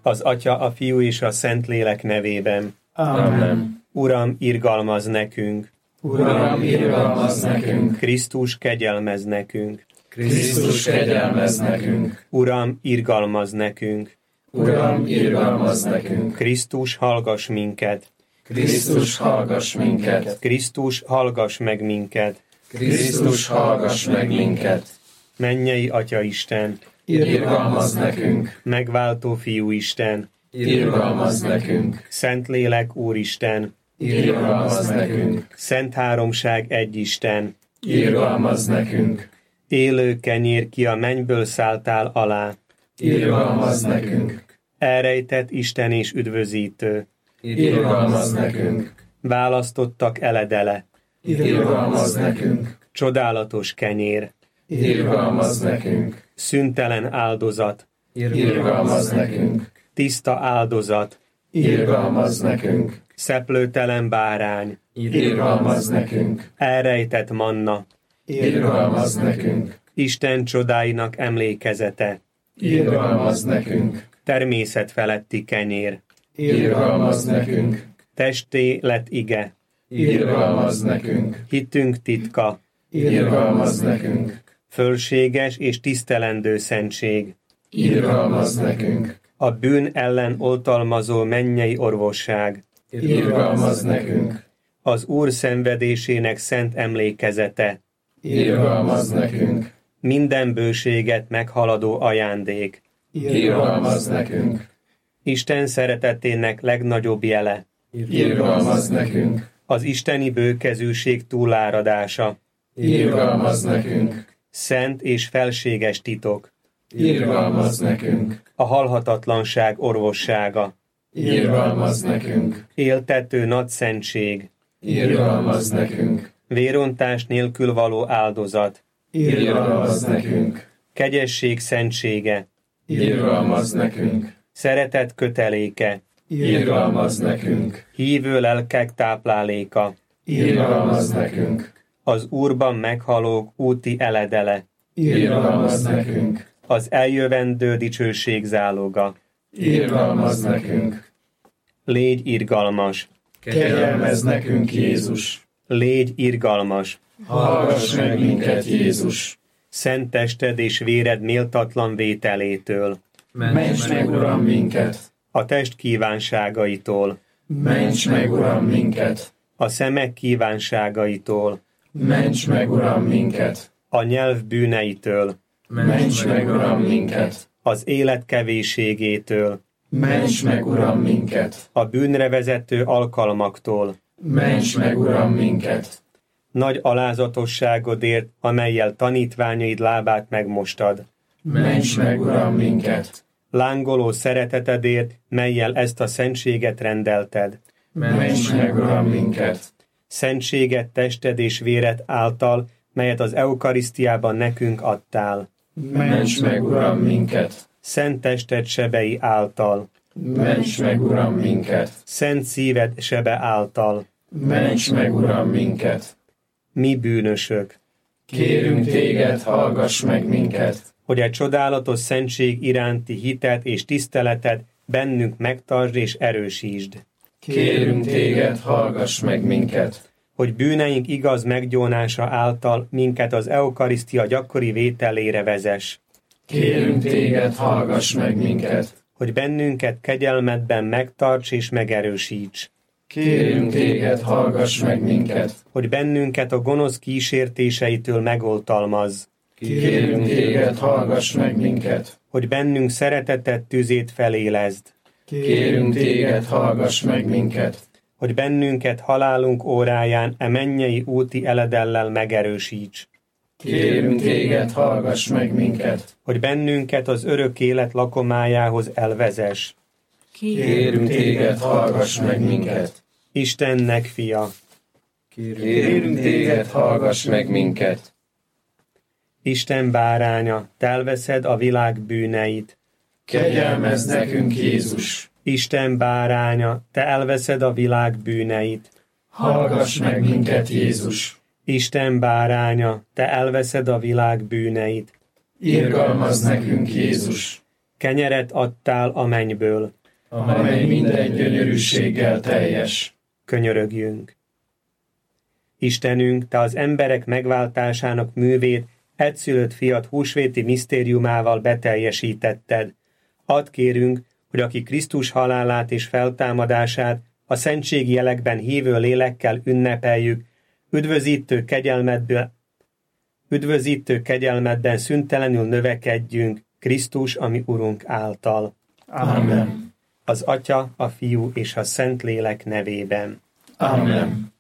Az Atya, a Fiú és a Szentlélek nevében. Amen. Uram, irgalmazz nekünk. Uram, irgalmazz nekünk. Krisztus, kegyelmezz nekünk. Krisztus, kegyelmezz nekünk. Uram, irgalmazz nekünk. Uram, irgalmazz nekünk. Krisztus, hallgass minket. Krisztus, hallgass minket. Krisztus, hallgass meg minket. Krisztus, hallgass meg minket. Mennyei Atya Isten, Irgalmazz nekünk. megváltó Fiú Isten, Irgalmazz nekünk. Szentlélek Úristen, Irgalmazz nekünk. Szent Háromság egy Isten, Irgalmazz nekünk. élő kenyér, ki a mennyből szálltál alá, Irgalmazz nekünk. elrejtett Isten és üdvözítő, Irgalmazz nekünk. választottak eledele, Irgalmazz nekünk. csodálatos kenyér, Irgalmazz nekünk. szüntelen áldozat, Irgalmazz nekünk. tiszta áldozat, Irgalmazz nekünk. szeplőtelen bárány, Irgalmazz nekünk. elrejtett manna, Irgalmazz nekünk. Isten csodáinak emlékezete, Irgalmazz nekünk. természet feletti kenyér, Irgalmazz nekünk. testé lett ige, Irgalmazz nekünk. hitünk titka, Irgalmazz nekünk. fölséges és tisztelendő szentség, Irgalmazz nekünk. a bűn ellen oltalmazó mennyei orvosság, Irgalmazz nekünk. az Úr szenvedésének szent emlékezete, Irgalmazz nekünk. minden bőséget meghaladó ajándék, Irgalmazz nekünk. Isten szeretetének legnagyobb jele, Irgalmazz nekünk. az isteni bőkezűség túláradása, Irgalmazz nekünk. szent és felséges titok, Irgalmazz nekünk. a halhatatlanság orvossága, Irgalmazz nekünk. éltető nagy szentség, Irgalmazz nekünk. vérontás nélkül való áldozat, Irgalmazz nekünk. kegyesség szentsége, Irgalmazz nekünk. szeretet köteléke, Irgalmazz nekünk. hívő lelkek tápláléka, Irgalmazz nekünk. az Úrban meghalók úti eledele, Irgalmazz nekünk. az eljövendő dicsőség záloga. Irgalmazz nekünk. Légy irgalmas, Kegyelmezz nekünk, Jézus. légy irgalmas, Hallgass meg minket, Jézus. szent tested és véred méltatlan vételétől, Ments meg, Uram, minket. a test kívánságaitól, Ments meg, Uram, minket. a szemek kívánságaitól, Ments meg, Uram, minket. a nyelv bűneitől, Ments meg, Uram, minket. az élet kevésségétől, Ments meg, Uram, minket. a bűnre vezető alkalmaktól, Ments meg, Uram, minket. nagy alázatosságodért, amellyel tanítványaid lábát megmostad, Ments meg, Uram, minket. lángoló szeretetedért, mellyel ezt a szentséget rendelted, Ments meg, Uram, minket. szentséget tested és véred által, melyet az eukarisztiában nekünk adtál, Ments meg, Uram, minket. szent tested sebei által, Ments meg, Uram, minket. szent szíved sebe által, Ments meg, Uram, minket. mi bűnösök, Kérünk téged, hallgass meg minket. hogy egy csodálatos szentség iránti hitet és tiszteletet bennünk megtartsd és erősítsd, Kérünk téged, hallgass meg minket. hogy bűneink igaz meggyónása által minket az eukarisztia gyakori vételére vezess, Kérünk téged, hallgass meg minket. hogy bennünket kegyelmedben megtarts és megerősíts, Kérünk téged, hallgass meg minket. hogy bennünket a gonosz kísértéseitől megoltalmazz, Kérünk téged, hallgass meg minket. hogy bennünk szeretetet tüzét felélezd, Kérünk téged, hallgass meg minket. hogy bennünket halálunk óráján e mennyei úti eledellel megerősíts, Kérünk téged, hallgass meg minket. hogy bennünket az örök élet lakomájához elvezess. Kérünk téged, hallgass meg minket. Istennek fia, Kérünk téged, hallgass meg minket. Isten báránya, te elveszed a világ bűneit. Kegyelmezz nekünk, Jézus. Isten báránya, te elveszed a világ bűneit. Hallgass meg minket, Jézus. Isten báránya, te elveszed a világ bűneit. Irgalmazz nekünk, Jézus. Kenyeret adtál a mennyből, amely minden gyönyörűséggel teljes. Könyörögjünk. Istenünk, Te az emberek megváltásának művét egyszülött fiad húsvéti misztériumával beteljesítetted. Add kérünk, hogy aki Krisztus halálát és feltámadását a szentségi jelekben hívő lélekkel ünnepeljük, üdvözítő kegyelmedben szüntelenül növekedjünk Krisztus, ami Urunk által. Amen. Az Atya, a Fiú és a Szentlélek nevében. Amen.